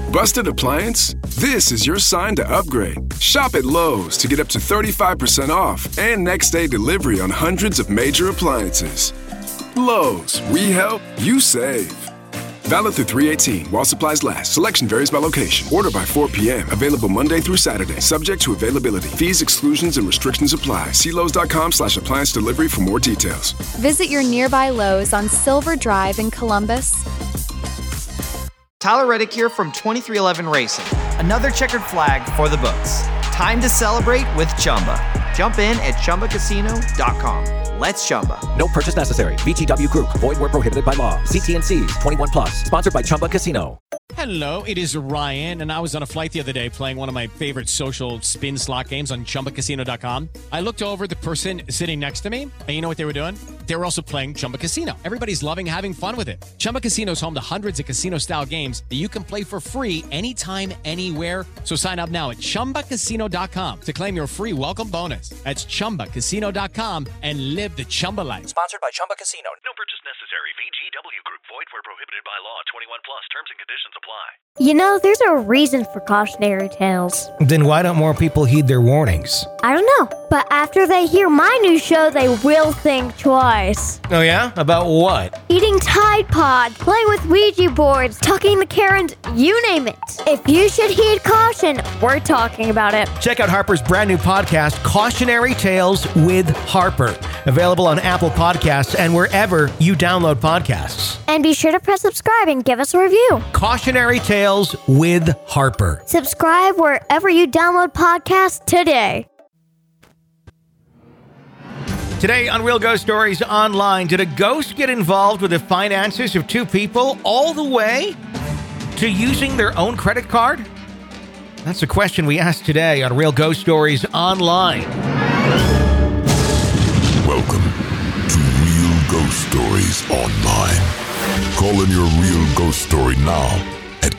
Busted appliance? This is your sign to upgrade. Shop at Lowe's to get up to 35% off and next day delivery on hundreds of major appliances. Lowe's, we help, you save. Valid through 3/18 while supplies last. Selection varies by location. Order by 4 p.m. Available Monday through Saturday. Subject to availability. Fees, exclusions, and restrictions apply. See Lowe's.com/appliance delivery for more details. Visit your nearby Lowe's on Silver Drive in Columbus. Tyler Reddick here from 2311 Racing. Another checkered flag for the books. Time to celebrate with Chumba. Jump in at ChumbaCasino.com. Let's Chumba. No purchase necessary. VGW Group. Void where prohibited by law. See T&Cs. 21 plus. Sponsored by Chumba Casino. Hello, it is Ryan, and I was on a flight the other day playing one of my favorite social spin slot games on ChumbaCasino.com. I looked over at the person sitting next to me, and you know what they were doing? They were also playing Chumba Casino. Everybody's loving having fun with it. Chumba Casino is home to hundreds of casino-style games that you can play for free anytime, anywhere. So sign up now at ChumbaCasino.com to claim your free welcome bonus. That's ChumbaCasino.com and live the Chumba life. Sponsored by Chumba Casino. No purchase necessary. VGW Group. Void where prohibited by law. 21 plus. Terms and conditions apply. You know, there's a reason for cautionary tales. Then why don't more people heed their warnings? I don't know, but after they hear my new show, they will think twice. Oh yeah? About what? Eating Tide Pod, playing with Ouija boards, tucking the Karens, you name it. If you should heed caution, we're talking about it. Check out Harper's brand new podcast, Cautionary Tales with Harper. Available on Apple Podcasts and wherever you download podcasts. And be sure to press subscribe and give us a review. Cautionary Tales with Harper. Subscribe wherever you download podcasts today. Today on Real Ghost Stories Online, did a ghost get involved with the finances of two people all the way to using their own credit card? That's the question we asked today on Real Ghost Stories Online. Welcome to Real Ghost Stories Online. Call in your real ghost story now at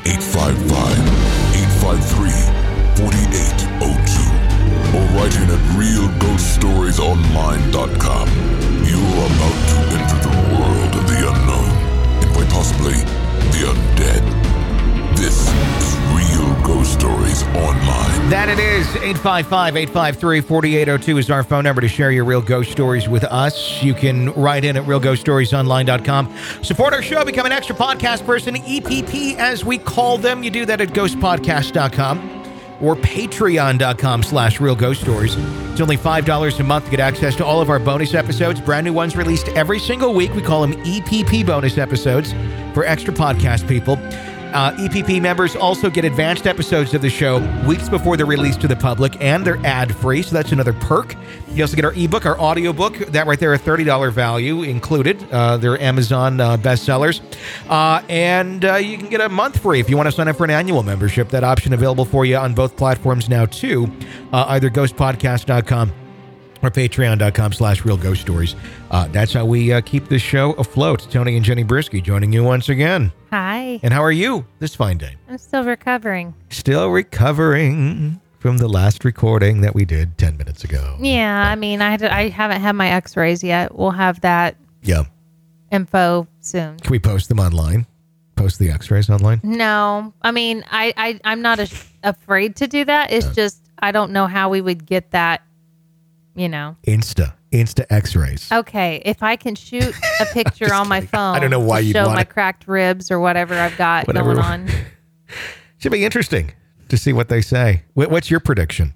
855-853-4802 or write in at realghoststoriesonline.com. You're about to enter the world of the unknown and quite possibly the undead. This is Real Ghost Stories Online. That it is. 855-853-4802 is our phone number to share your real ghost stories with us. You can write in at realghoststoriesonline.com. Support our show. Become an extra podcast person, EPP as we call them. You do that at ghostpodcast.com or patreon.com/realghoststories. It's only $5 a month to get access to all of our bonus episodes. Brand new ones released every single week. We call them EPP bonus episodes for extra podcast people. EPP members also get advanced episodes of the show weeks before they're released to the public, and they're ad-free, so that's another perk. You also get our ebook, our audiobook, that right there, a $30 value included. They're Amazon bestsellers. And you can get a month free if you want to sign up for an annual membership. That option available for you on both platforms now, too. Either ghostpodcast.com or patreon.com/realghoststories. That's how we keep this show afloat. Tony and Jenny Brisky joining you once again. Hi. And how are you this fine day? I'm still recovering. Still recovering from the last recording that we did 10 minutes ago. Yeah, I mean, I haven't had my x-rays yet. We'll have that info soon. Can we post them online? Post the x-rays online? No. I mean, I'm not afraid to do that. It's just I don't know how we would get that, you know. Insta x-rays. Okay, if I can shoot a picture on my phone, I don't know why you'd show want my it. cracked ribs or whatever I've got going on. Should be interesting to see what they say. What's your prediction?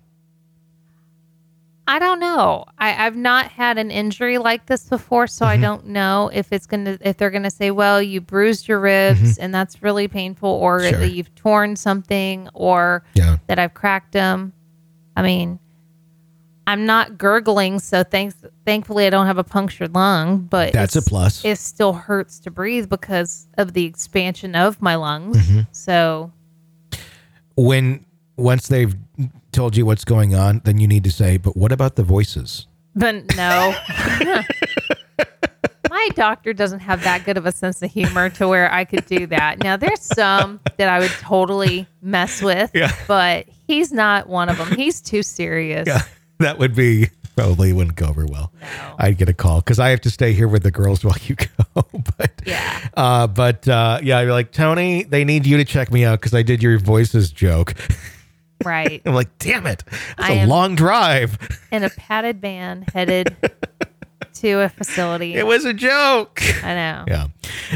I don't know. I've not had an injury like this before, so I don't know if they're gonna say, well, you bruised your ribs and that's really painful, or that you've torn something, or that I've cracked them. I mean, I'm not gurgling, so thankfully I don't have a punctured lung, but that's a plus. It still hurts to breathe because of the expansion of my lungs. So once they've told you what's going on, then you need to say, but what about the voices? But no. My doctor doesn't have that good of a sense of humor to where I could do that. Now, there's some that I would totally mess with, but he's not one of them. He's too serious. Yeah. That would be Probably wouldn't go over well. No. I'd get a call because I have to stay here with the girls while you go. You're like, Tony, they need you to check me out because I did your voices joke. Right. I'm like, damn it. That's a long drive. In a padded van headed to a facility. It was a joke. I know. Yeah.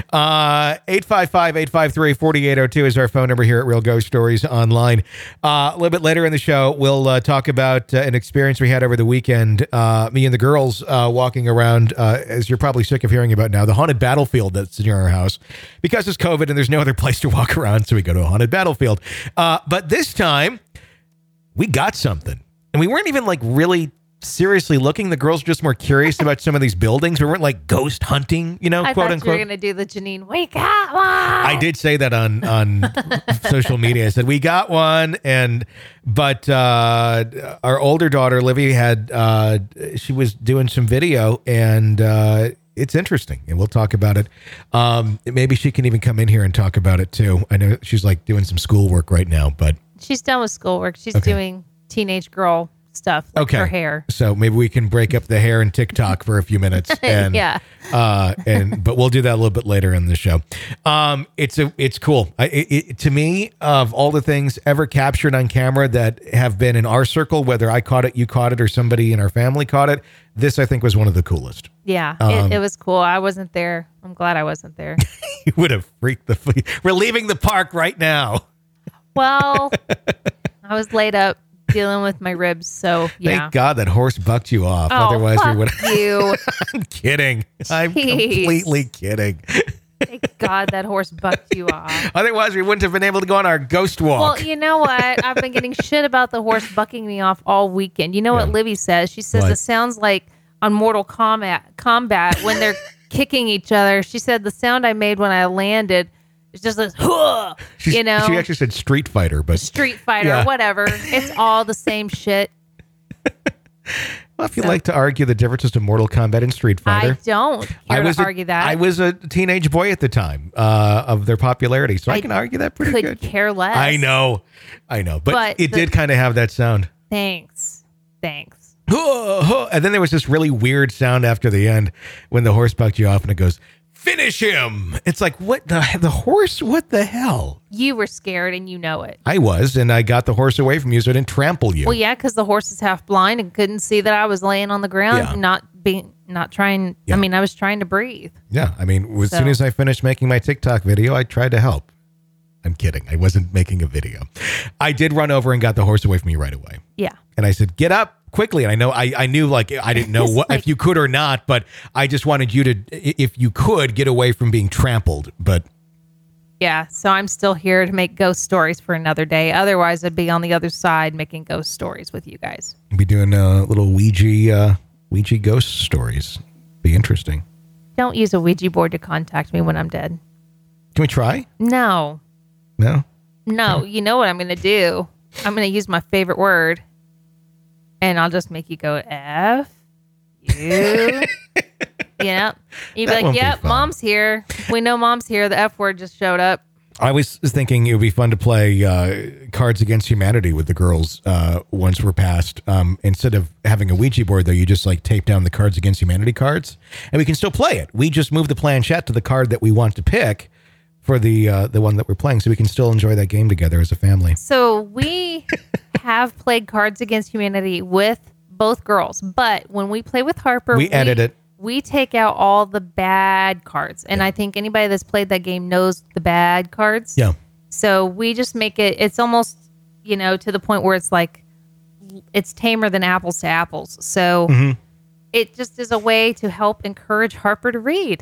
855-853-4802 is our phone number here at Real Ghost Stories Online. A little bit later in the show, we'll talk about an experience we had over the weekend. Me and the girls walking around, as you're probably sick of hearing about now, the haunted battlefield that's near our house. Because it's COVID and there's no other place to walk around, so we go to a haunted battlefield. But this time, we got something. And we weren't even like really seriously looking. The girls were just more curious about some of these buildings. We weren't like ghost hunting, I quote thought unquote. you were going to do the Janine, we got one. I did say that on social media. I said, we got one. But our older daughter, Livy, she was doing some video and it's interesting and we'll talk about it. Maybe she can even come in here and talk about it too. I know she's like doing some schoolwork right now, but she's done with schoolwork. She's doing teenage girl stuff, like her hair. So maybe we can break up the hair and TikTok for a few minutes. And, but we'll do that a little bit later in the show. It's cool. To me, of all the things ever captured on camera that have been in our circle, whether I caught it, you caught it, or somebody in our family caught it, this I think was one of the coolest. Yeah, it was cool. I wasn't there. I'm glad I wasn't there. You would have freaked the flea. We're leaving the park right now. Well, I was laid up dealing with my ribs, so yeah. Thank God that horse bucked you off. Otherwise, we would. You. I'm kidding. I'm completely kidding. Thank God that horse bucked you off. Otherwise, we wouldn't have been able to go on our ghost walk. Well, you know what? I've been getting shit about the horse bucking me off all weekend. You know what Livy says? She says it sounds like on Mortal Kombat when they're kicking each other. She said the sound I made when I landed. It's just this, She actually said Street Fighter, but Street Fighter, whatever. It's all the same shit. Well, if you'd like to argue the differences to Mortal Kombat and Street Fighter, I don't care to argue that. I was a teenage boy at the time of their popularity, so I can argue that pretty good. Could care less. I know, but it did kind of have that sound. Thanks. And then there was this really weird sound after the end when the horse bucked you off, and it goes, "Finish him!" It's like, what the horse? What the hell? You were scared and you know it. I was, and I got the horse away from you so I didn't trample you. Well, yeah, because the horse is half blind and couldn't see that I was laying on the ground, not trying. Yeah. I mean, I was trying to breathe. Yeah, I mean, as soon as I finished making my TikTok video, I tried to help. I'm kidding. I wasn't making a video. I did run over and got the horse away from you right away. Yeah. And I said, "Get up quickly." And I knew like, I didn't know what, if you could or not, but I just wanted you to, if you could, get away from being trampled. But yeah, so I'm still here to make ghost stories for another day. Otherwise, I'd be on the other side making ghost stories with you guys. We'll be doing little Ouija ghost stories. Be interesting. Don't use a Ouija board to contact me when I'm dead. Can we try? No. No? No, you know what I'm going to do? I'm going to use my favorite word. And I'll just make you go, F, you. Yeah. You'd be like, yep, Mom's here. We know Mom's here. The F word just showed up. I was thinking it would be fun to play Cards Against Humanity with the girls once we're past. Instead of having a Ouija board, though, you just like tape down the Cards Against Humanity cards. And we can still play it. We just move the planchette to the card that we want to pick for the one that we're playing, so we can still enjoy that game together as a family. So we have played Cards Against Humanity with both girls, but when we play with Harper, we edit it. We take out all the bad cards, and I think anybody that's played that game knows the bad cards. Yeah. So we just make it. It's almost to the point where it's like it's tamer than apples to apples. So it just is a way to help encourage Harper to read.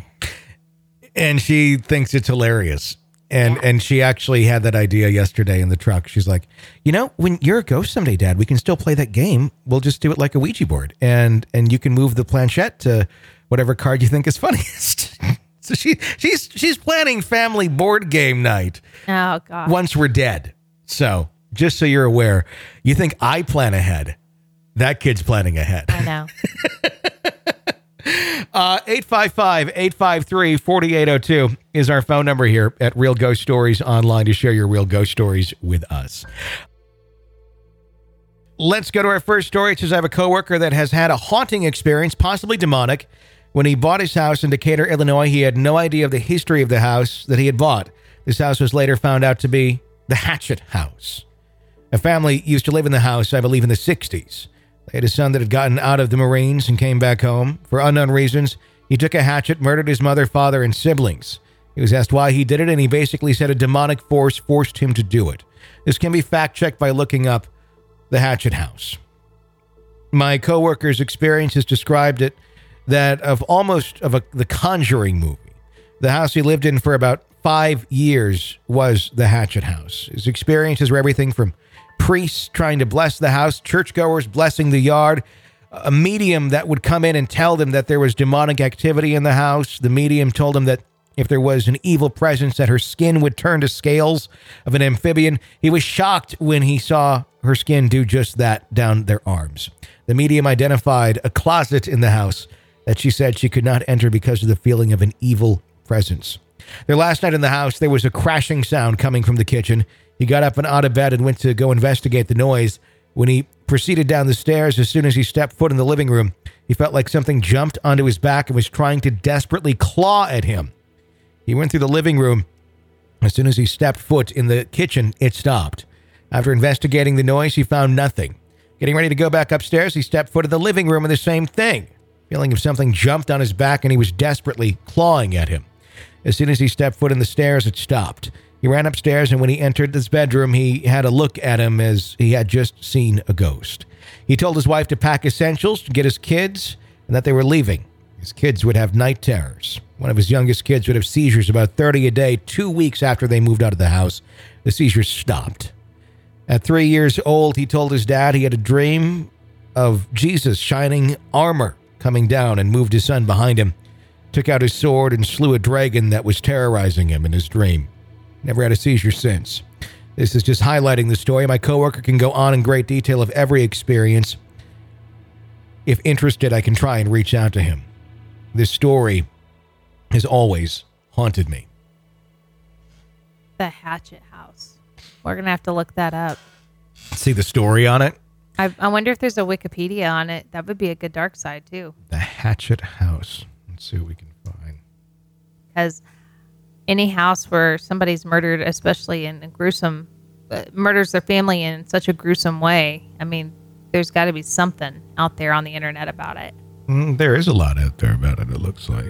And she thinks it's hilarious. And she actually had that idea yesterday in the truck. She's like, when you're a ghost someday, Dad, we can still play that game. We'll just do it like a Ouija board. And you can move the planchette to whatever card you think is funniest. So she's planning family board game night. Oh, God. Once we're dead. So just so you're aware, you think I plan ahead. That kid's planning ahead. I know. 855-853-4802 is our phone number here at Real Ghost Stories Online to share your real ghost stories with us. Let's go to our first story. It says, I have a coworker that has had a haunting experience, possibly demonic. When he bought his house in Decatur, Illinois, he had no idea of the history of the house that he had bought. This house was later found out to be the Hatchet House. A family used to live in the house, I believe, in the 60s. They had a son that had gotten out of the Marines and came back home. For unknown reasons, he took a hatchet, murdered his mother, father, and siblings. He was asked why he did it, and he basically said a demonic force forced him to do it. This can be fact-checked by looking up the Hatchet House. My coworker's experience has described it that of almost of the Conjuring movie. The house he lived in for about 5 years was the Hatchet House. His experiences were everything from priests trying to bless the house, churchgoers blessing the yard, a medium that would come in and tell them that there was demonic activity in the house. The medium told him that if there was an evil presence, that her skin would turn to scales of an amphibian. He was shocked when he saw her skin do just that down their arms. The medium identified a closet in the house that she said she could not enter because of the feeling of an evil presence. Their last night in the house, there was a crashing sound coming from the kitchen. He got up and out of bed and went to go investigate the noise. When he proceeded down the stairs, as soon as he stepped foot in the living room, he felt like something jumped onto his back and was trying to desperately claw at him. He went through the living room. As soon as he stepped foot in the kitchen, it stopped. After investigating the noise, he found nothing. Getting ready to go back upstairs, he stepped foot in the living room and the same thing. Feeling if something jumped on his back and he was desperately clawing at him. As soon as he stepped foot in the stairs, it stopped. He ran upstairs, and when he entered his bedroom, he had a look at him as he had just seen a ghost. He told his wife to pack essentials, to get his kids, and that they were leaving. His kids would have night terrors. One of his youngest kids would have seizures about 30 a day. 2 weeks after they moved out of the house, the seizures stopped. At 3 years old, he told his dad he had a dream of Jesus shining armor coming down and moved his son behind him, took out his sword and slew a dragon that was terrorizing him in his dream. Never had a seizure since. This is just highlighting the story. My coworker can go on in great detail of every experience. If interested, I can try and reach out to him. This story has always haunted me. The Hatchet House. We're going to have to look that up. See the story on it? I wonder if there's a Wikipedia on it. That would be a good dark side, too. The Hatchet House. Let's see what we can find. Because any house where somebody's murdered, especially in a gruesome, murders their family in such a gruesome way, I mean, there's got to be something out there on the internet about it. There is a lot out there about it, it looks like.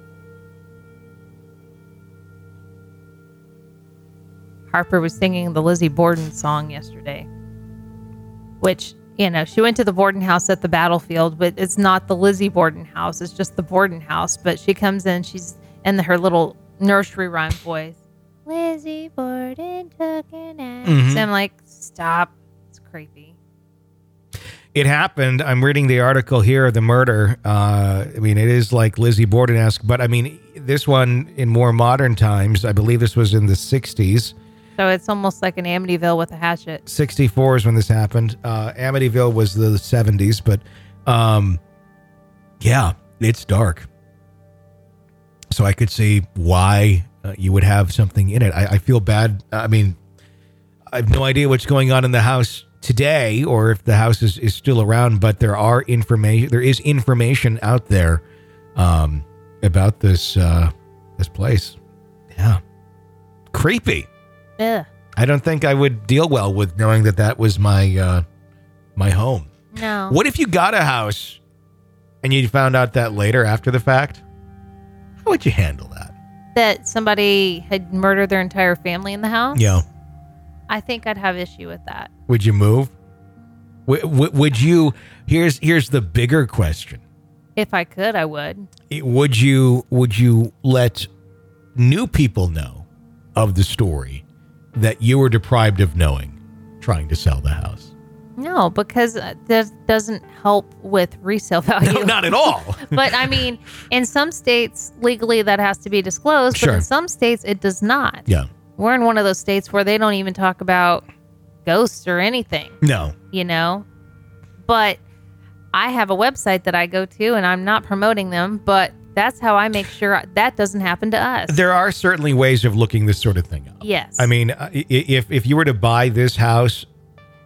Harper was singing the Lizzie Borden song yesterday, which, you know, she went to the Borden house at the battlefield, but it's not the Lizzie Borden house. It's just the Borden house. But she comes in, she's in her little nursery rhyme voice. Lizzie Borden took an axe. Mm-hmm. I'm like, stop. It's creepy. It happened. I'm reading the article here of the murder. I mean, it is like Lizzie Borden-esque, but I mean, this one in more modern times, I believe this was in the 60s. So it's almost like an Amityville with a hatchet. 64 is when this happened. Amityville was the 70s, but yeah, it's dark. So I could see why you would have something in it. I feel bad. I mean, I have no idea what's going on in the house today or if the house is still around, but there is information out there about this place. Yeah. Creepy. Yeah. I don't think I would deal well with knowing that was my home. No. What if you got a house and you found out that later after the fact? How would you handle that? That somebody had murdered their entire family in the house? Yeah. I think I'd have issue with that. Would you move? Would you? Here's the bigger question. If I could, I would. Would you let new people know of the story that you were deprived of knowing, trying to sell the house? No, because that doesn't help with resale value. No, not at all. But I mean, in some states, legally that has to be disclosed, Sure. but in some states it does not. Yeah. We're in one of those states where they don't even talk about ghosts or anything. No. You know? But I have a website that I go to, and I'm not promoting them, but that's how I make sure that doesn't happen to us. There are certainly ways of looking this sort of thing up. Yes. I mean, if you were to buy this house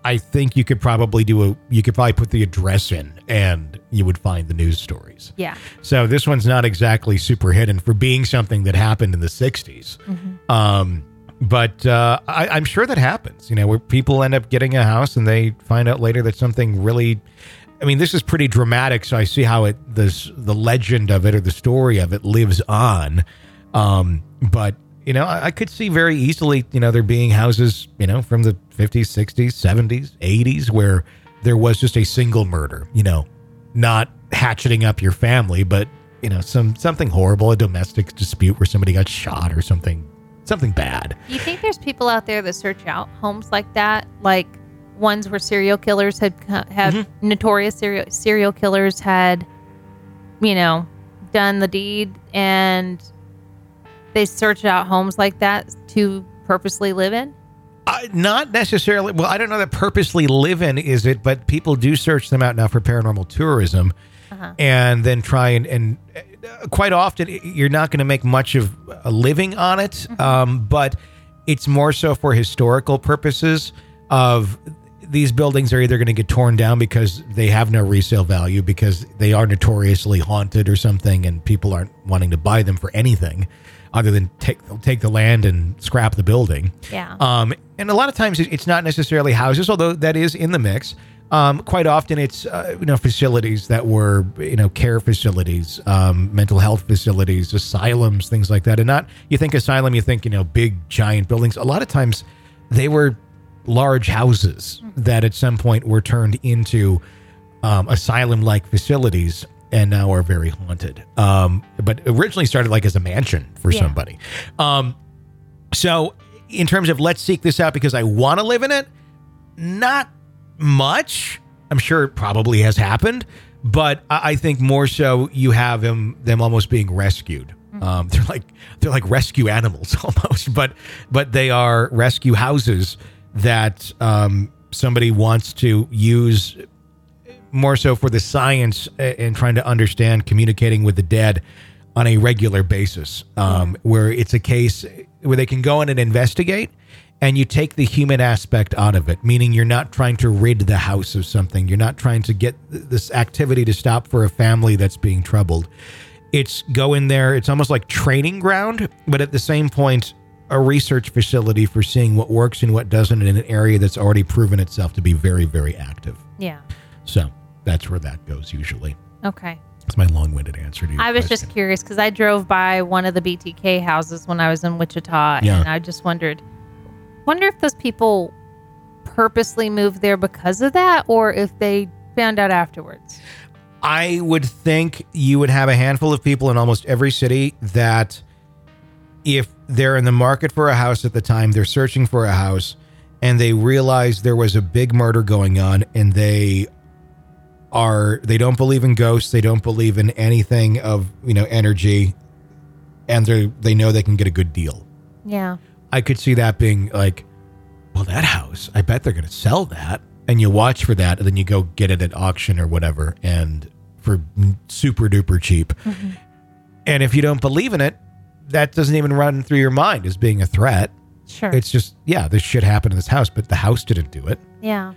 I think you could probably put the address in and you would find the news stories. Yeah. So this one's not exactly super hidden for being something that happened in the 60s. But I'm sure that happens, where people end up getting a house and they find out later that something really, this is pretty dramatic. So I see how the legend of it or the story of it lives on. But I could see very easily, there being houses, from the 50s, 60s, 70s, 80s, where there was just a single murder, not hatcheting up your family, but, something horrible, a domestic dispute where somebody got shot or something bad. Do you think there's people out there that search out homes like that? Like ones where serial killers have notorious serial killers had, done the deed and they search out homes like that to purposely live in? Not necessarily. Well, I don't know that purposely live in is it, but people do search them out now for paranormal tourism and then try and quite often you're not going to make much of a living on it. But it's more so for historical purposes of these buildings are either going to get torn down because they have no resale value because they are notoriously haunted or something and people aren't wanting to buy them for anything other than take the land and scrap the building. Yeah. And a lot of times it's not necessarily houses, although that is in the mix. Quite often it's, facilities that were, care facilities, mental health facilities, asylums, things like that. And not, you think asylum, you think, big giant buildings. A lot of times they were large houses that at some point were turned into asylum-like facilities and now are very haunted. But originally started like as a mansion for somebody. So in terms of let's seek this out because I want to live in it, not much. I'm sure it probably has happened, but I think more so you have them almost being rescued. They're like rescue animals almost, but they are rescue houses that somebody wants to use more so for the science and trying to understand communicating with the dead on a regular basis, where it's a case where they can go in and investigate and you take the human aspect out of it, meaning you're not trying to rid the house of something. You're not trying to get this activity to stop for a family that's being troubled. It's go in there. It's almost like training ground, but at the same point, a research facility for seeing what works and what doesn't in an area that's already proven itself to be very, very active. Yeah. So that's where that goes usually. Okay. That's my long-winded answer to your I was question. just curious because I drove by one of the BTK houses when I was in Wichita, and I just wonder if those people purposely moved there because of that or if they found out afterwards. I would think you would have a handful of people in almost every city that if they're in the market for a house at the time, they're searching for a house and they realize there was a big murder going on and they don't believe in ghosts. They don't believe in anything of, energy, and they know they can get a good deal. Yeah. I could see that being like, well, that house, I bet they're going to sell that. And you watch for that and then you go get it at auction or whatever and for super duper cheap. And if you don't believe in it, that doesn't even run through your mind as being a threat. Sure. It's just, this shit happened in this house, but the house didn't do it. Yeah.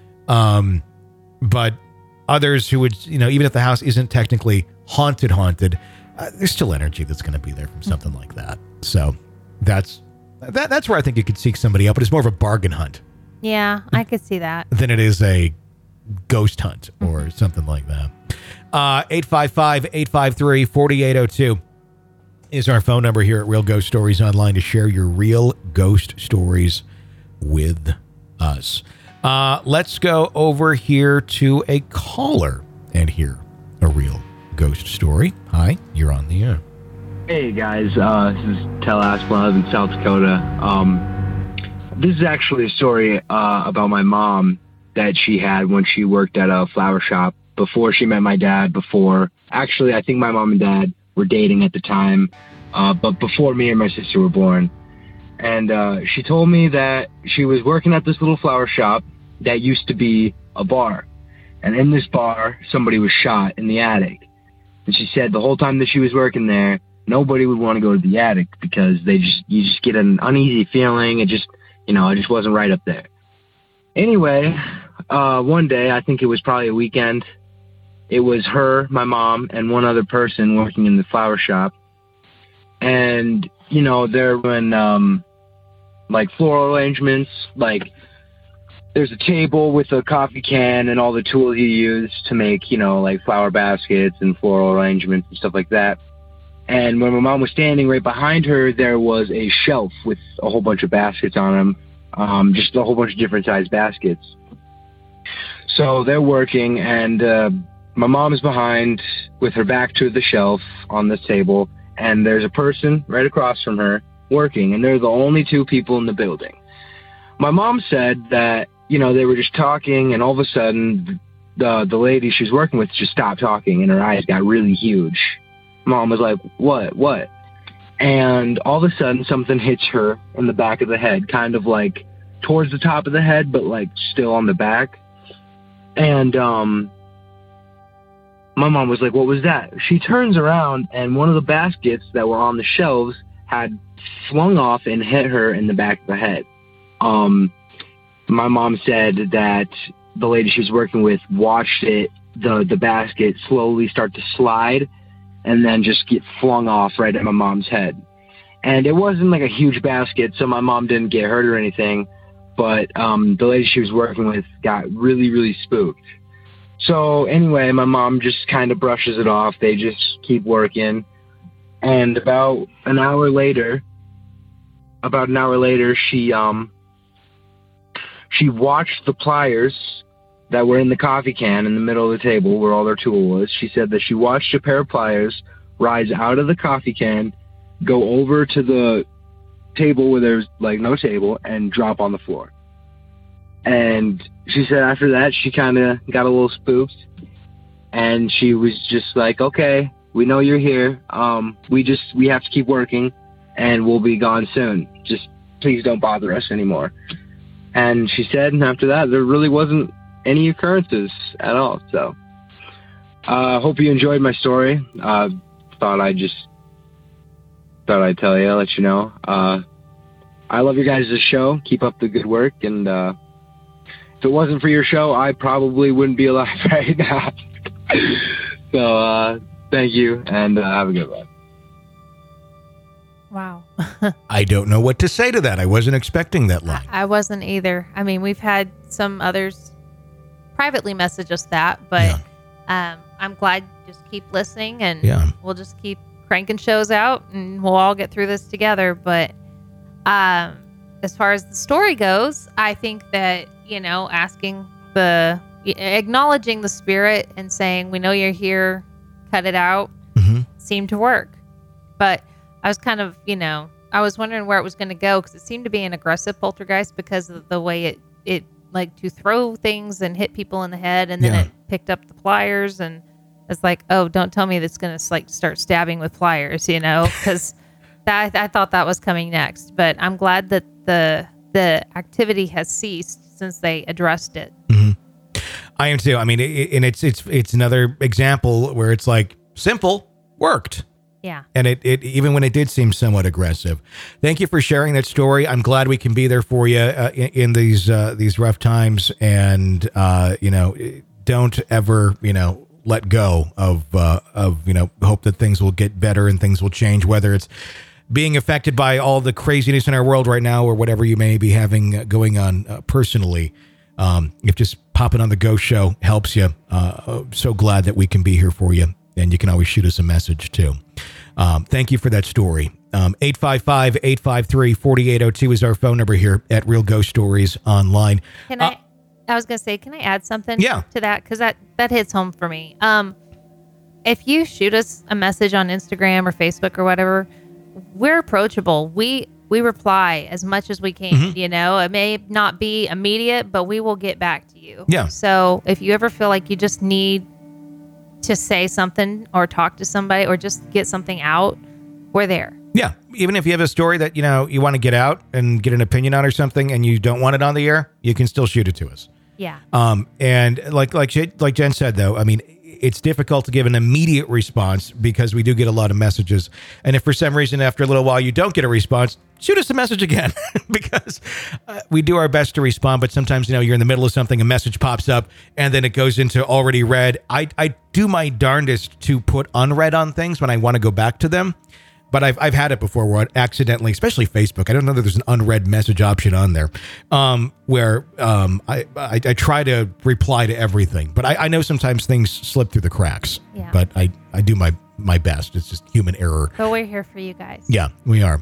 But others who would, even if the house isn't technically haunted, there's still energy that's going to be there from something like that. So that's where I think you could seek somebody out, but it's more of a bargain hunt. Yeah, I could see that. Than it is a ghost hunt or something like that. 855-853-4802 is our phone number here at Real Ghost Stories Online to share your real ghost stories with us. Let's go over here to a caller and hear a real ghost story. Hi, you're on the air. Hey guys, this is Tel Asplund in South Dakota. This is actually a story about my mom that she had when she worked at a flower shop before she met my dad. Actually, I think my mom and dad were dating at the time, but before me and my sister were born. And she told me that she was working at this little flower shop that used to be a bar. And in this bar, somebody was shot in the attic. And she said the whole time that she was working there, nobody would want to go to the attic because you just get an uneasy feeling. It just wasn't right up there. Anyway, one day, I think it was probably a weekend, it was her, my mom, and one other person working in the flower shop. And, you know, they're doing, like, floral arrangements. Like, there's a table with a coffee can and all the tools you use to make, you know, like flower baskets and floral arrangements and stuff like that. And when my mom was standing right behind her, there was a shelf with a whole bunch of baskets on them, just a whole bunch of different sized baskets. So they're working, and my mom is behind with her back to the shelf on this table, and there's a person right across from her working, and they're the only two people in the building. My mom said that, you know, they were just talking, and all of a sudden, the lady she was working with just stopped talking, and her eyes got really huge. Mom was like, what? And all of a sudden, something hits her in the back of the head, kind of like towards the top of the head, but like still on the back. And my mom was like, what was that? She turns around, and one of the baskets that were on the shelves had flung off and hit her in the back of the head. My mom said that the lady she was working with watched the basket slowly start to slide and then just get flung off right at my mom's head. And it wasn't like a huge basket, so my mom didn't get hurt or anything, but the lady she was working with got really, really spooked. So anyway, my mom just kind of brushes it off. They just keep working. And about an hour later, she watched the pliers that were in the coffee can in the middle of the table where all their tool was. She said that she watched a pair of pliers rise out of the coffee can, go over to the table where there's like no table, and drop on the floor. And she said after that, she kind of got a little spooked, and she was just like, okay, we know you're here. We have to keep working, and we'll be gone soon. Just please don't bother us anymore. And she said, and after that, there really wasn't any occurrences at all. So, hope you enjoyed my story. Thought I'd tell you, let you know. I love your guys' show. Keep up the good work. And if it wasn't for your show, I probably wouldn't be alive right now. So, thank you, and have a good one. Wow. I don't know what to say to that. I wasn't expecting that line. I wasn't either. I mean, we've had some others privately message us that, but I'm glad you just keep listening, and we'll just keep cranking shows out, and we'll all get through this together. But as far as the story goes, I think that, you know, acknowledging the spirit and saying, we know you're here, cut it out, seemed to work. But I was kind of, you know, I was wondering where it was going to go, because it seemed to be an aggressive poltergeist because of the way it like to throw things and hit people in the head, and then it picked up the pliers, and it's like, oh, don't tell me that's going to like start stabbing with pliers, you know, because I thought that was coming next. But I'm glad that the activity has ceased since they addressed it. I am too. I mean, and it's another example where it's like simple worked. Yeah. And it even when it did seem somewhat aggressive. Thank you for sharing that story. I'm glad we can be there for you in these rough times, and you know, don't ever, you know, let go of you know, hope that things will get better and things will change, whether it's being affected by all the craziness in our world right now or whatever you may be having going on personally. If just popping on the Ghost Show helps you, so glad that we can be here for you. And you can always shoot us a message too. Thank you for that story. 855-853-4802 is our phone number here at Real Ghost Stories Online. Can I was going to say, can I add something to that? Because that hits home for me. If you shoot us a message on Instagram or Facebook or whatever, we're approachable. We reply as much as we can. You know, it may not be immediate, but we will get back to you. Yeah. So if you ever feel like you just need to say something or talk to somebody or just get something out, we're there. Yeah. Even if you have a story that, you know, you want to get out and get an opinion on or something, and you don't want it on the air, you can still shoot it to us. Yeah. And like Jen said, though, I mean, it's difficult to give an immediate response because we do get a lot of messages. And if for some reason after a little while you don't get a response, shoot us a message again because we do our best to respond. But sometimes, you're in the middle of something, a message pops up and then it goes into already read. I do my darndest to put unread on things when I want to go back to them. But I've had it before where I accidentally, especially Facebook, I don't know that there's an unread message option on there, where I try to reply to everything. But I know sometimes things slip through the cracks. Yeah. But I do my best. It's just human error. But we're here for you guys. Yeah, we are.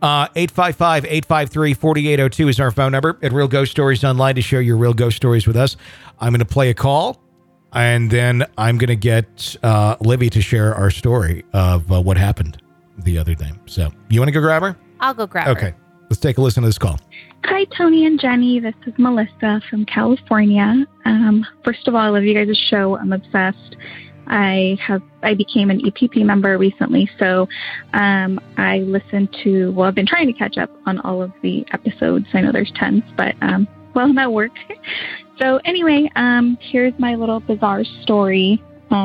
855-853-4802 is our phone number at Real Ghost Stories Online to share your real ghost stories with us. I'm going to play a call, and then I'm going to get Livy to share our story of what happened the other day. So you want to go grab her? I'll go grab her. Okay. Let's take a listen to this call. Hi, Tony and Jenny. This is Melissa from California. First of all, I love you guys' show. I'm obsessed. I became an EPP member recently, so I listened to, I've been trying to catch up on all of the episodes. I know there's tons, but, I'm at work. So anyway, here's my little bizarre story.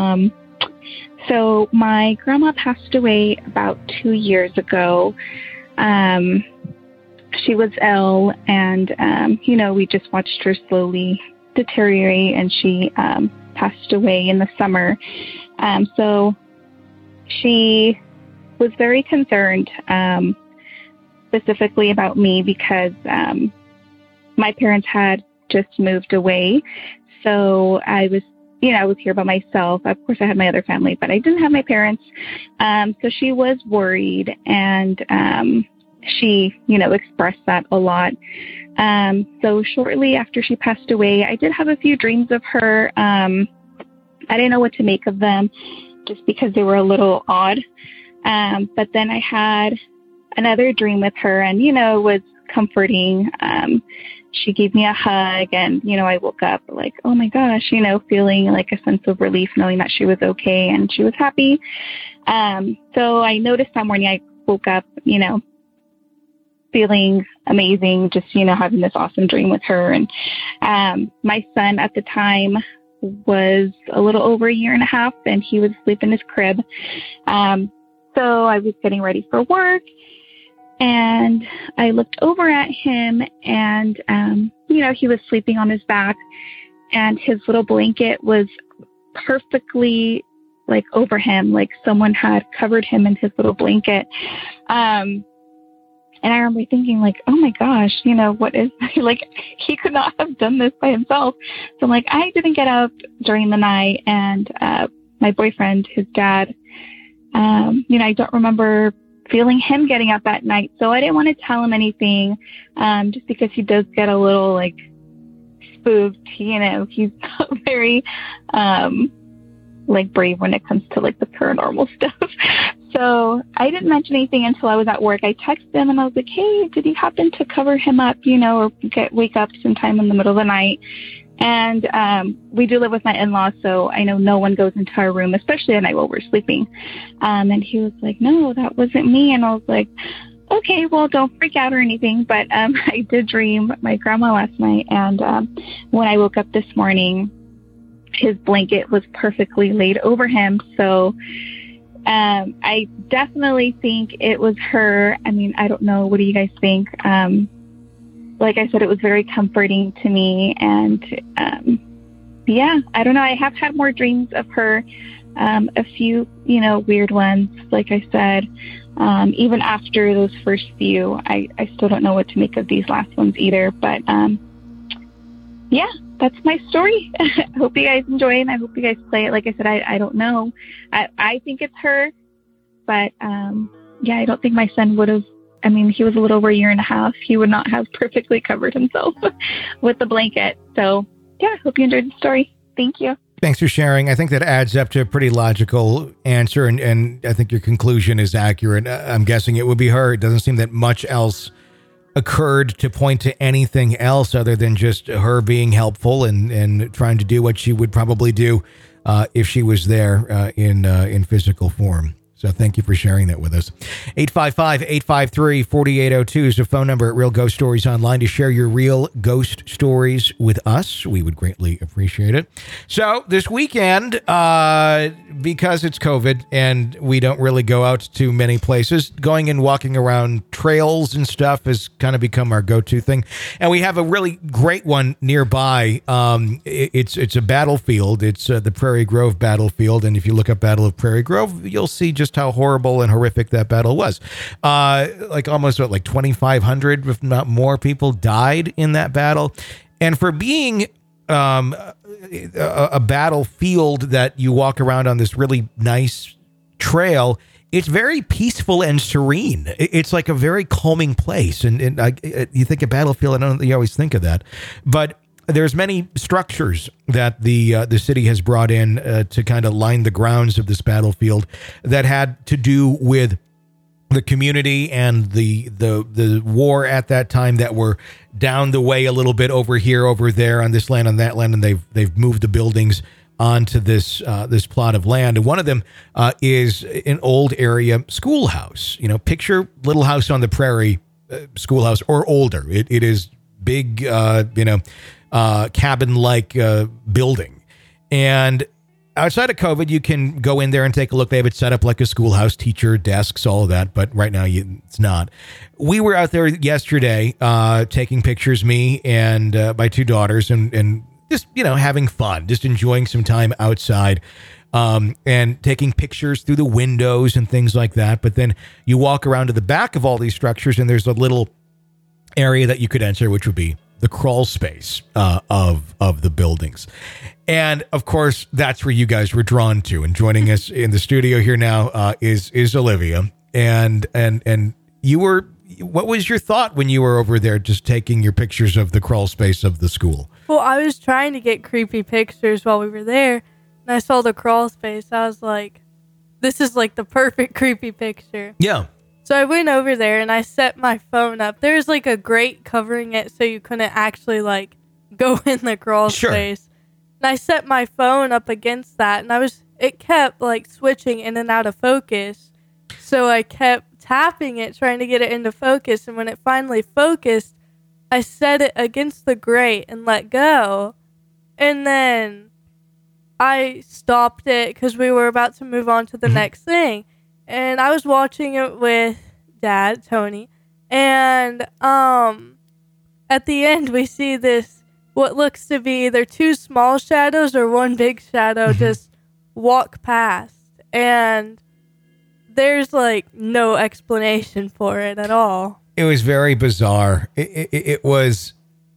So my grandma passed away about 2 years ago. She was ill, and, we just watched her slowly deteriorate, and she passed away in the summer. So she was very concerned, specifically about me because my parents had just moved away. So I was here by myself. Of course, I had my other family, but I didn't have my parents. So she was worried, and she, expressed that a lot. So shortly after she passed away, I did have a few dreams of her. I didn't know what to make of them just because they were a little odd. But then I had another dream with her, and, it was comforting. She gave me a hug, and, I woke up like, oh my gosh, feeling like a sense of relief knowing that she was okay and she was happy. So I noticed that morning I woke up, feeling amazing, just, having this awesome dream with her. And my son at the time was a little over 1.5 years, and he was asleep in his crib. So I was getting ready for work, and I looked over at him, and, he was sleeping on his back, and his little blanket was perfectly like over him, like someone had covered him in his little blanket. And I remember thinking like, oh my gosh, what is like, he could not have done this by himself. So I'm like, I didn't get up during the night, and my boyfriend, his dad, I don't remember feeling him getting up at night. So I didn't want to tell him anything, just because he does get a little like spooked. He's not very like brave when it comes to like the paranormal stuff. So I didn't mention anything until I was at work. I texted him and I was like, hey, did you happen to cover him up, or wake up sometime in the middle of the night? And we do live with my in-laws, so I know no one goes into our room, especially at night while we're sleeping. And he was like, no, that wasn't me. And I was like, okay, well, don't freak out or anything. But I did dream my grandma last night. And when I woke up this morning, his blanket was perfectly laid over him. So I definitely think it was her. I mean, I don't know. What do you guys think? Like I said, it was very comforting to me. And yeah, I don't know. I have had more dreams of her, a few, weird ones. Like I said, even after those first few, I still don't know what to make of these last ones either. But yeah, that's my story. I hope you guys enjoy it, and I hope you guys play it. Like I said, I don't know. I think it's her, but yeah, I don't think my son would have. I mean, he was a little over 1.5 years. He would not have perfectly covered himself with the blanket. So yeah, I hope you enjoyed the story. Thank you. Thanks for sharing. I think that adds up to a pretty logical answer, and I think your conclusion is accurate. I'm guessing it would be her. It doesn't seem that much else occurred to point to anything else other than just her being helpful and trying to do what she would probably do if she was there in physical form. So thank you for sharing that with us. 855-853-4802 is the phone number at Real Ghost Stories Online to share your real ghost stories with us. We would greatly appreciate it. So this weekend, because it's COVID and we don't really go out to many places, going and walking around trails and stuff has kind of become our go-to thing. And we have a really great one nearby. It's a battlefield. It's the Prairie Grove battlefield. And if you look up Battle of Prairie Grove, you'll see just how horrible and horrific that battle was. Like 2,500, if not more, people died in that battle. And for being a battlefield that you walk around on this really nice trail, it's very peaceful and serene. It's like a very calming place. And you think of battlefield, I don't know you always think of that. But there's many structures that the city has brought in to kind of line the grounds of this battlefield that had to do with the community and the war at that time, that were down the way a little bit, over here, over there, on this land, on that land, and they've moved the buildings onto this plot of land. And one of them is an old area schoolhouse. Picture Little House on the Prairie schoolhouse, or older. It is big, cabin-like building. And outside of COVID, you can go in there and take a look. They have it set up like a schoolhouse, teacher, desks, all of that. But right now, it's not. We were out there yesterday taking pictures, me and my two daughters, and just, having fun, just enjoying some time outside, and taking pictures through the windows and things like that. But then you walk around to the back of all these structures, and there's a little area that you could enter, which would be the crawl space of the buildings. And of course, that's where you guys were drawn to. And joining us in the studio here now is Olivia. And you were, what was your thought when you were over there just taking your pictures of the crawl space of the school? Well, I was trying to get creepy pictures while we were there, and I saw the crawl space. I was like, this is like the perfect creepy picture. Yeah. So I went over there and I set my phone up. There's like a grate covering it so you couldn't actually like go in the crawl space. And I set my phone up against that, and it kept like switching in and out of focus. So I kept tapping it, trying to get it into focus. And when it finally focused, I set it against the grate and let go. And then I stopped it because we were about to move on to the next thing. And I was watching it with Dad, Tony. And at the end, we see this, what looks to be either two small shadows or one big shadow just walk past. And there's like no explanation for it at all. It was very bizarre. It was,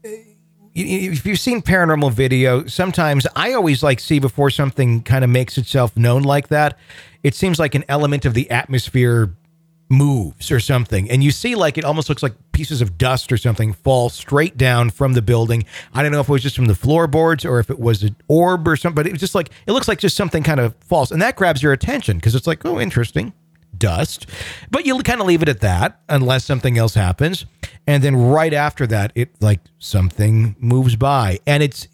if you've seen paranormal video, sometimes I always see before something kind of makes itself known like that, it seems like an element of the atmosphere moves or something. And you see it almost looks like pieces of dust or something fall straight down from the building. I don't know if it was just from the floorboards or if it was an orb or something, but it was just it looks like just something kind of falls. And that grabs your attention because it's like, oh, interesting. Dust. But you'll kind of leave it at that unless something else happens. And then right after that, it something moves by. And it's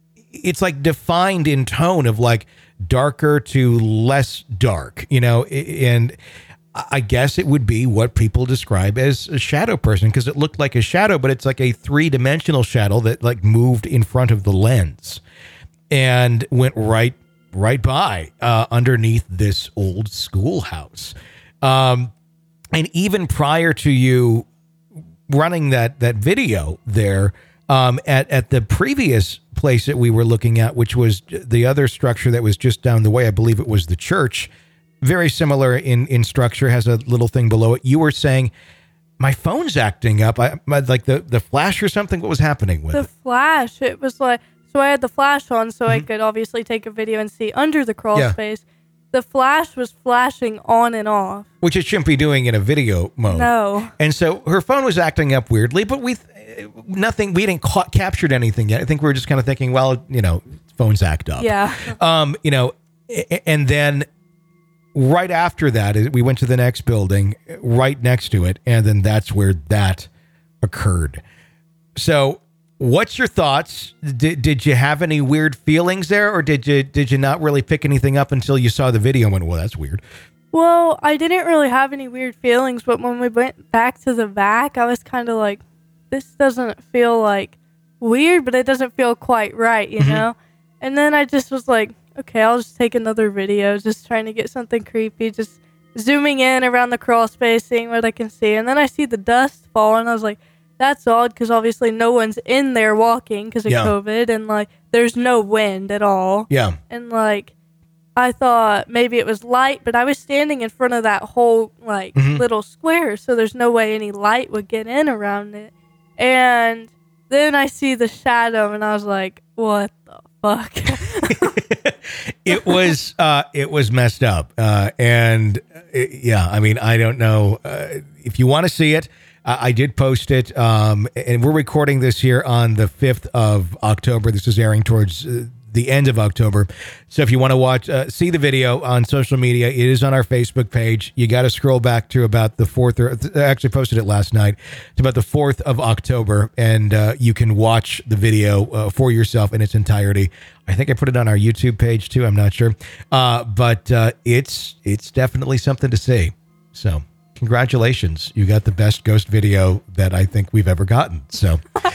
defined in tone of darker to less dark, and I guess it would be what people describe as a shadow person, because it looked like a shadow, but it's like a 3-dimensional shadow that moved in front of the lens and went right by underneath this old schoolhouse. And even prior to you running that video there, at the previous place that we were looking at, which was the other structure that was just down the way, I believe it was the church, very similar in structure, has a little thing below it. You were saying, my phone's acting up. The flash or something? What was happening with it? The flash. It was so I had the flash on so I could obviously take a video and see under the crawl space. The flash was flashing on and off. Which it shouldn't be doing in a video mode. No. And so her phone was acting up weirdly, but we didn't captured anything yet. I think we were just kind of thinking, well, phones act up. Yeah. And then right after that, we went to the next building right next to it. And then that's where that occurred. So what's your thoughts? Did you have any weird feelings there, or did you not really pick anything up until you saw the video and went, well, that's weird? Well, I didn't really have any weird feelings, but when we went back to the back, I was kind of like, this doesn't feel like weird, but it doesn't feel quite right, you know? And then I just was like, okay, I'll just take another video, just trying to get something creepy, just zooming in around the crawl space, seeing what I can see. And then I see the dust fall, and I was like, that's odd, because obviously no one's in there walking because of COVID, and like there's no wind at all. Yeah. And like I thought maybe it was light, but I was standing in front of that whole like little square, so there's no way any light would get in around it. And then I see the shadow, and I was like, what the fuck? It was messed up. Yeah, I mean, I don't know if you want to see it. I did post it, and we're recording this here on the 5th of October. This is airing towards the end of October. So if you want to watch, see the video on social media, it is on our Facebook page. You got to scroll back to about the 4th, I actually posted it last night. It's about the 4th of October, and you can watch the video for yourself in its entirety. I think I put it on our YouTube page too. I'm not sure. But it's definitely something to see. So congratulations. You got the best ghost video that I think we've ever gotten. So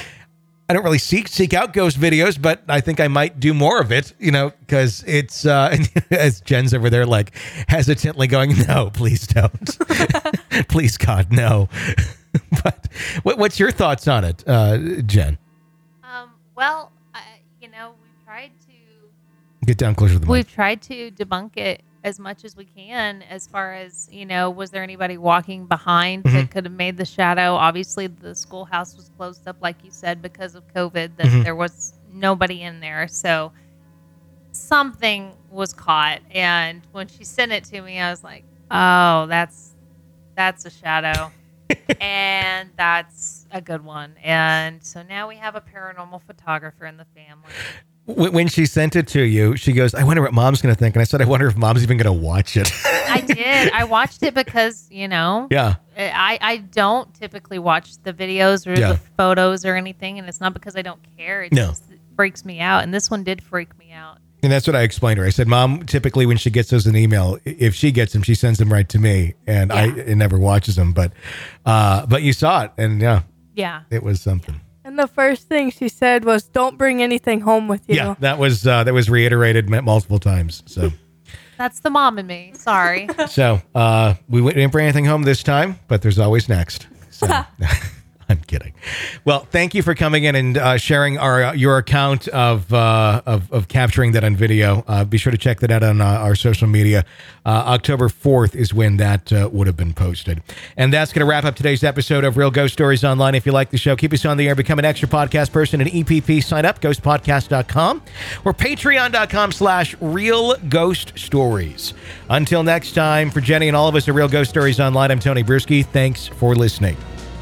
I don't really seek out ghost videos, but I think I might do more of it, you know, because it's, as Jen's over there, like hesitantly going, no, please don't. Please, God, no. But what's your thoughts on it, Jen? Well, you know, we've tried to get down closer to the mic. We've tried to debunk it as much as we can, as far as, you know, was there anybody walking behind that could have made the shadow? Obviously, the schoolhouse was closed up, like you said, because of COVID, that there was nobody in there. So something was caught. And when she sent it to me, I was like, oh, that's a shadow. And that's a good one. And so now we have a paranormal photographer in the family. When she sent it to you, she goes, I wonder what Mom's going to think. And I said, I wonder if Mom's even going to watch it. I did. I watched it because, you know, I don't typically watch the videos or the photos or anything. And it's not because I don't care. It just freaks me out. And this one did freak me out. And that's what I explained to her. I said, Mom, typically when she gets those in email, if she gets them, she sends them right to me. And it never watches them. But you saw it. And it was something. And the first thing she said was, don't bring anything home with you. Yeah, that was reiterated multiple times. So that's the mom in me. Sorry. So we didn't bring anything home this time, but there's always next. So I'm kidding. Well, thank you for coming in and sharing your account of capturing that on video. Be sure to check that out on our social media. October 4th is when that would have been posted. And that's going to wrap up today's episode of Real Ghost Stories Online. If you like the show, keep us on the air, become an extra podcast person at EPP. Sign up, ghostpodcast.com or patreon.com/Real Ghost Stories. Until next time, for Jenny and all of us at Real Ghost Stories Online, I'm Tony Bruschi. Thanks for listening.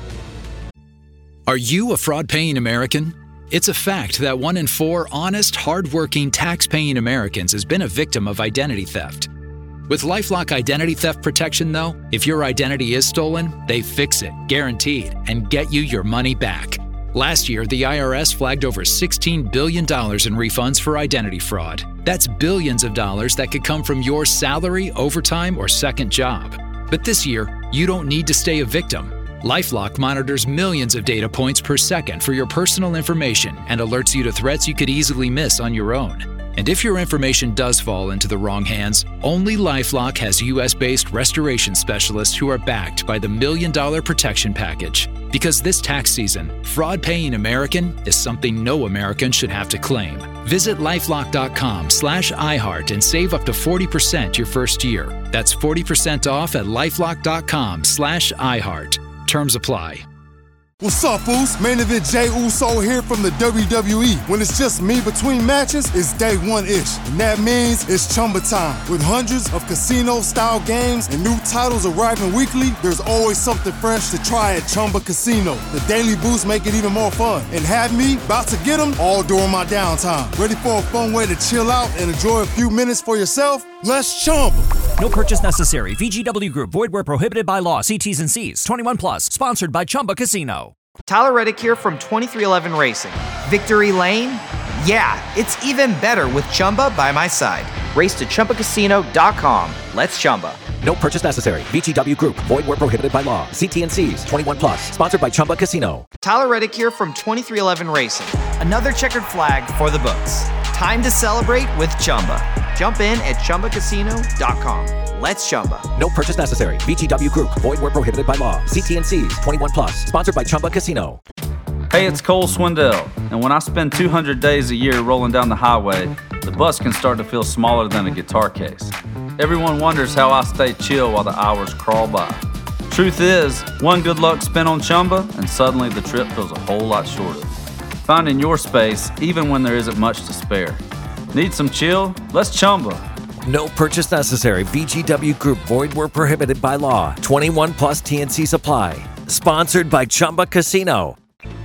Are you a fraud-paying American? It's a fact that 1 in 4 honest, hard-working, tax-paying Americans has been a victim of identity theft. With LifeLock Identity Theft Protection, though, if your identity is stolen, they fix it, guaranteed, and get you your money back. Last year, the IRS flagged over $16 billion in refunds for identity fraud. That's billions of dollars that could come from your salary, overtime, or second job. But this year, you don't need to stay a victim. LifeLock monitors millions of data points per second for your personal information and alerts you to threats you could easily miss on your own. And if your information does fall into the wrong hands, only LifeLock has US-based restoration specialists who are backed by the $1 Million Protection Package. Because this tax season, fraud-paying American is something no American should have to claim. Visit LifeLock.com/iHeart and save up to 40% your first year. That's 40% off at LifeLock.com/iHeart. Terms apply. What's up, fools? Main event Jey Uso here from the WWE. When it's just me between matches, it's day one-ish. And that means it's Chumba time. With hundreds of casino-style games and new titles arriving weekly, there's always something fresh to try at Chumba Casino. The daily boosts make it even more fun. And have me about to get them all during my downtime. Ready for a fun way to chill out and enjoy a few minutes for yourself? Let's Chumba. No purchase necessary. VGW Group. Void where prohibited by law. See T's and C's. 21 plus. Sponsored by Chumba Casino. Tyler Reddick here from 2311 Racing. Victory Lane? Yeah, it's even better with Chumba by my side. Race to ChumbaCasino.com. Let's Chumba. No purchase necessary. VGW Group. Void where prohibited by law. See T&Cs. 21 plus. Sponsored by Chumba Casino. Tyler Reddick here from 2311 Racing. Another checkered flag for the books. Time to celebrate with Chumba. Jump in at ChumbaCasino.com. Let's Chumba. No purchase necessary. VGW Group. Void where prohibited by law. See T&Cs. 21 plus. Sponsored by Chumba Casino. Hey, it's Cole Swindell, and when I spend 200 days a year rolling down the highway, the bus can start to feel smaller than a guitar case. Everyone wonders how I stay chill while the hours crawl by. Truth is, one good luck spin on Chumba, and suddenly the trip feels a whole lot shorter. Finding your space, even when there isn't much to spare. Need some chill? Let's Chumba. No purchase necessary. VGW Group. Void where prohibited by law. 21 plus T&C supply. Sponsored by Chumba Casino.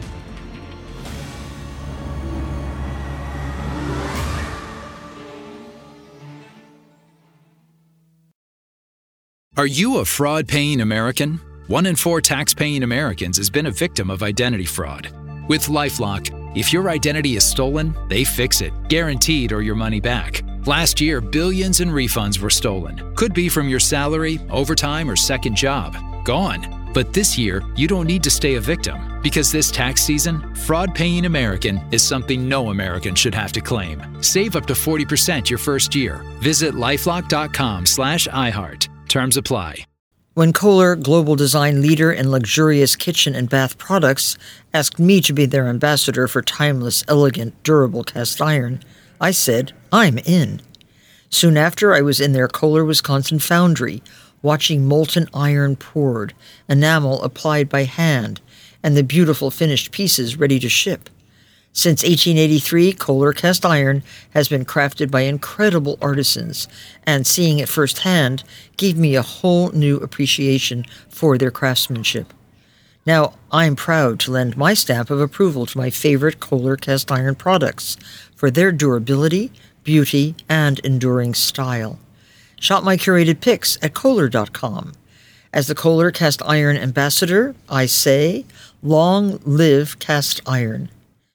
Are you a fraud-paying American? 1 in 4 tax-paying Americans has been a victim of identity fraud. With LifeLock, if your identity is stolen, they fix it, guaranteed, or your money back. Last year, billions in refunds were stolen. Could be from your salary, overtime, or second job. Gone. But this year, you don't need to stay a victim, because this tax season, fraud-paying American is something no American should have to claim. Save up to 40% your first year. Visit lifelock.com/iHeart. Terms apply. When Kohler, global design leader in luxurious kitchen and bath products, asked me to be their ambassador for timeless, elegant, durable cast iron, I said, I'm in. Soon after, I was in their Kohler, Wisconsin foundry, watching molten iron poured, enamel applied by hand, and the beautiful finished pieces ready to ship. Since 1883, Kohler cast iron has been crafted by incredible artisans, and seeing it firsthand gave me a whole new appreciation for their craftsmanship. Now, I'm proud to lend my stamp of approval to my favorite Kohler cast iron products for their durability, beauty, and enduring style. Shop my curated picks at Kohler.com. As the Kohler cast iron ambassador, I say, long live cast iron.